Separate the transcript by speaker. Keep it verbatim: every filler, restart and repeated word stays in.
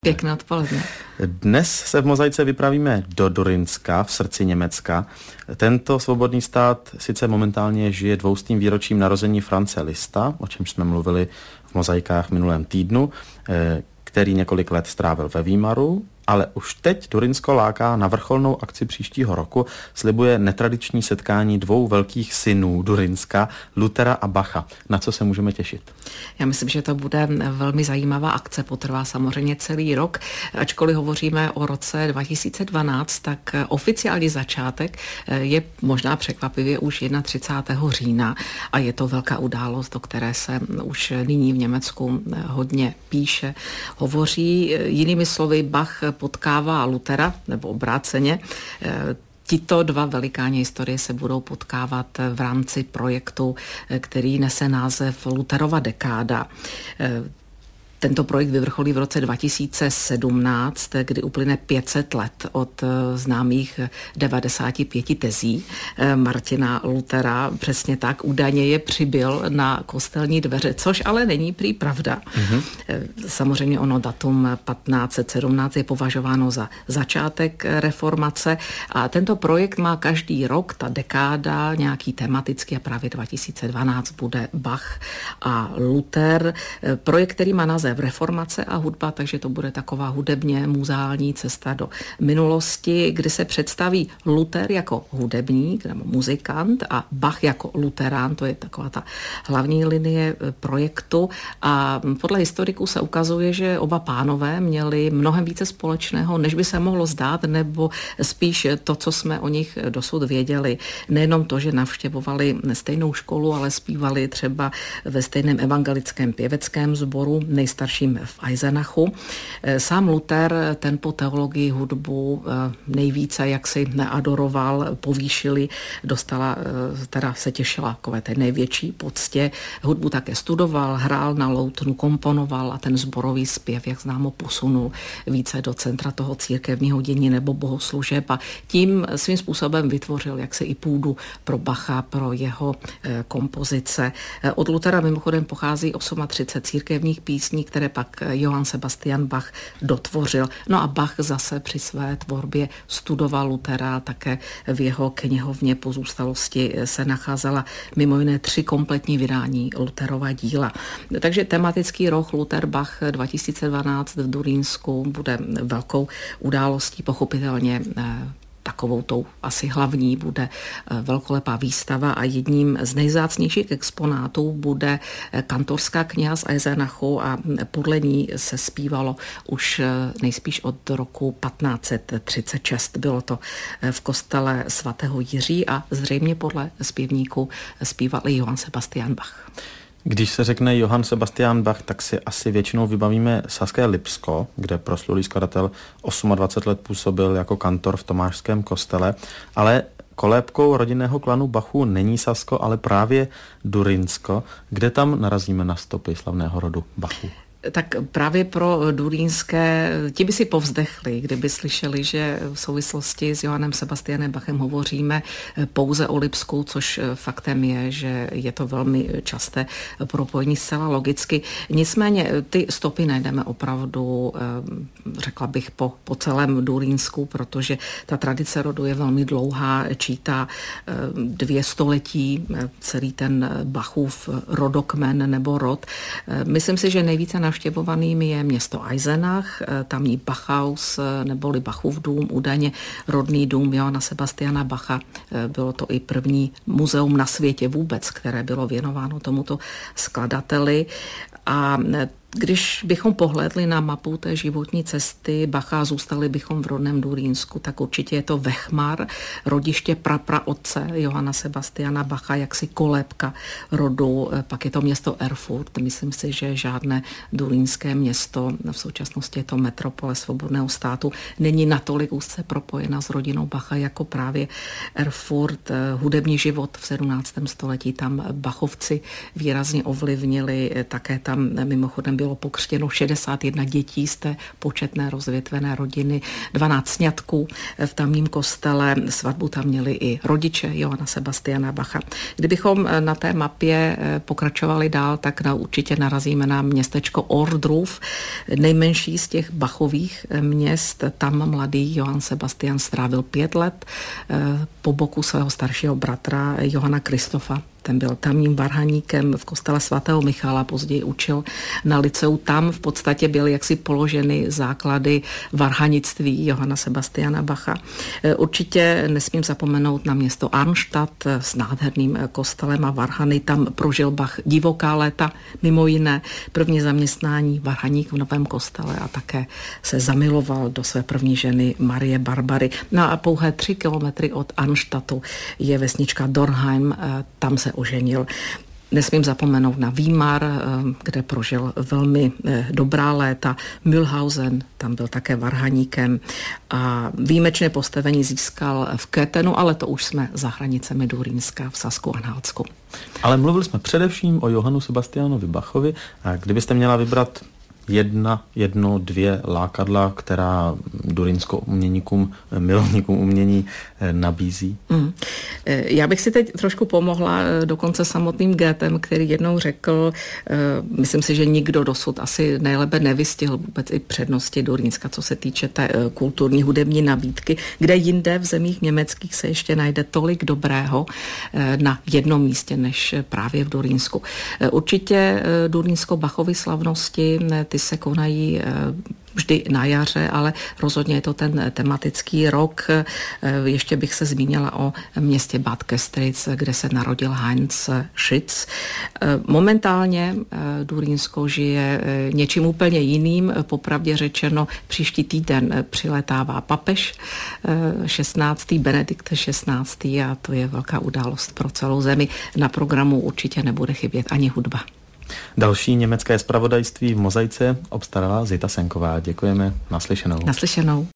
Speaker 1: Pěkné odpoledne.
Speaker 2: Dnes se v Mozaice vypravíme do Durynska v srdci Německa. Tento svobodný stát sice momentálně žije dvoustým výročím narození Franze Liszta, o čemž jsme mluvili v Mozaikách minulém týdnu, který několik let strávil ve Výmaru, ale už teď Durynsko láká na vrcholnou akci příštího roku, slibuje netradiční setkání dvou velkých synů Durynska, Luthera a Bacha. Na co se můžeme těšit?
Speaker 1: Já myslím, že to bude velmi zajímavá akce, potrvá samozřejmě celý rok. Ačkoliv hovoříme o roce dva tisíce dvanáct, tak oficiální začátek je možná překvapivě už třicátého prvního října a je to velká událost, o které se už nyní v Německu hodně píše, hovoří. Jinými slovy, Bach potkává Luthera, nebo obráceně. Tito dva velikáni historie se budou potkávat v rámci projektu, který nese název Lutherova dekáda. Tento projekt vyvrcholí v roce dva tisíce sedmnáct, kdy uplyne pět set let od známých devadesáti pěti tezí Martina Luthera. Přesně tak, údajně je přibyl na kostelní dveře, což ale není prý pravda. Mm-hmm. Samozřejmě ono datum patnáct set sedmnáct je považováno za začátek reformace a tento projekt má každý rok, ta dekáda, nějaký tematický a právě dva tisíce dvanáct bude Bach a Luther. Projekt, který má název Reformace a hudba, takže to bude taková hudebně muzeální cesta do minulosti, kdy se představí Luther jako hudebník nebo muzikant a Bach jako luterán, to je taková ta hlavní linie projektu a podle historiků se ukazuje, že oba pánové měli mnohem více společného, než by se mohlo zdát, nebo spíš to, co jsme o nich dosud věděli. Nejenom to, že navštěvovali stejnou školu, ale zpívali třeba ve stejném evangelickém pěveckém sboru, nejstarším v Eisenachu. Sám Luther ten po teologii hudbu nejvíce jaksi neadoroval, povýšili, dostala, teda se těšila takové té největší poctě. Hudbu také studoval, hrál na loutnu, komponoval a ten sborový zpěv, jak známo, posunul více do centra toho církevního dění nebo bohoslužeb a tím svým způsobem vytvořil jaksi i půdu pro Bacha, pro jeho kompozice. Od Luthera mimochodem pochází třicet osm církevních písní, které pak Johann Sebastian Bach dotvořil. No a Bach zase při své tvorbě studoval Luthera, také v jeho knihovně pozůstalosti se nacházela mimo jiné tři kompletní vydání Lutherova díla. Takže tematický rok Luther Bach dva tisíce dvanáct v Durynsku bude velkou událostí, pochopitelně takovou tou asi hlavní bude velkolepá výstava a jedním z nejvzácnějších exponátů bude kantorská kniha z Eisenachu a podle ní se zpívalo už nejspíš od roku patnáct set třicet šest. Bylo to v kostele svatého Jiří a zřejmě podle zpěvníků zpíval i Johann Sebastian Bach.
Speaker 2: Když se řekne Johann Sebastian Bach, tak si asi většinou vybavíme saské Lipsko, kde proslulý skladatel dvacet osm let působil jako kantor v Tomášském kostele, ale kolébkou rodinného klanu Bachů není Sasko, ale právě Durynsko, kde tam narazíme na stopy slavného rodu Bachů.
Speaker 1: Tak právě pro durynské, ti by si povzdechli, kdyby slyšeli, že v souvislosti s Johannem Sebastianem Bachem hovoříme pouze o Lipsku, což faktem je, že je to velmi časté propojení zcela logicky. Nicméně ty stopy najdeme opravdu, řekla bych, po, po celém Durynsku, protože ta tradice rodu je velmi dlouhá, čítá dvě století, celý ten Bachův rodokmen nebo rod. Myslím si, že nejvíce navštěvovaným je město Eisenach, tamní Bachhaus neboli Bachův dům, údajně rodný dům Johanna Sebastiana Bacha. Bylo to i první muzeum na světě vůbec, které bylo věnováno tomuto skladateli. A když bychom pohlédli na mapu té životní cesty Bacha, zůstali bychom v rodném Durynsku, tak určitě je to Vechmar, rodiště prapra otce Johanna Sebastiana Bacha, jaksi kolébka rodu. Pak je to město Erfurt. Myslím si, že žádné durynské město, v současnosti je to metropole svobodného státu, není natolik úzce propojena s rodinou Bacha jako právě Erfurt. Hudební život v sedmnáctém století tam Bachovci výrazně ovlivnili, také tam mimochodem bylo pokřtěno šedesát jedna dětí z té početné rozvětvené rodiny, dvanáct sňatků v tamním kostele, svatbu tam měli i rodiče Johanna Sebastiana Bacha. Kdybychom na té mapě pokračovali dál, tak na, určitě narazíme na městečko Ohrdruf, nejmenší z těch Bachových měst. Tam mladý Johann Sebastian strávil pět let po boku svého staršího bratra Johanna Kristofa. Ten byl tamním varhaníkem v kostele svatého Michala, později učil na lyceu. Tam v podstatě byly jaksi položeny základy varhanictví Johanna Sebastiana Bacha. Určitě nesmím zapomenout na město Arnstadt s nádherným kostelem a varhany. Tam prožil Bach divoká léta, mimo jiné první zaměstnání varhaník v novém kostele a také se zamiloval do své první ženy Marie Barbary. No a pouhé tři kilometry od Arnstadtu je vesnička Dornheim, tam se oženil. Nesmím zapomenout na Weimar, kde prožil velmi dobrá léta. Mühlhausen, tam byl také varhaníkem a výjimečné postavení získal v Köthenu, ale to už jsme za hranicemi Durínska v Sasku-Anhaltsku.
Speaker 2: Ale mluvili jsme především o Johannu Sebastianovi Bachovi. A kdybyste měla vybrat jedna, jedno, dvě lákadla, která durínsko-uměníkům, milovníkům umění nabízí? Mm.
Speaker 1: Já bych si teď trošku pomohla dokonce samotným Goethem, který jednou řekl, myslím si, že nikdo dosud asi nejlépe nevystihl vůbec i přednosti Durínska, co se týče té kulturní hudební nabídky, kde jinde v zemích německých se ještě najde tolik dobrého na jednom místě, než právě v Durínsku. Určitě Durínsko-Bachovy slavnosti, ty se konají vždy na jaře, ale rozhodně je to ten tematický rok. Ještě bych se zmínila o městě Bad Köstritz, kde se narodil Heinz Schütz. Momentálně Durínsko žije něčím úplně jiným. Popravdě řečeno, příští týden přiletává papež šestnáctý Benedikt šestnáctý a to je velká událost pro celou zemi. Na programu určitě nebude chybět ani hudba.
Speaker 2: Další německé zpravodajství v Mozaice obstarala Zita Senková. Děkujeme. Naslyšenou.
Speaker 1: Naslyšenou.